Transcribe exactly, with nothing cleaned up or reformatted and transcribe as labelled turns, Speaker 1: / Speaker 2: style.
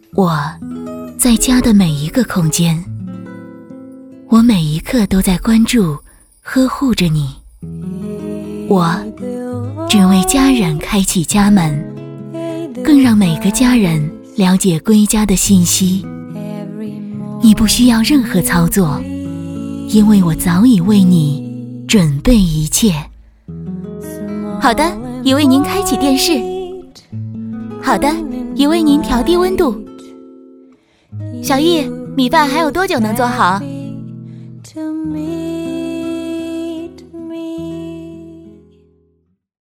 Speaker 1: 我在家的每一个空间，我每一刻都在关注呵护着你。我只为家人开启家门，更让每个家人了解归家的信息。你不需要任何操作，因为我早已为你准备一切。好的，已为您开启电视。好的，已为您调低温度。小易，米饭还有多久能做好？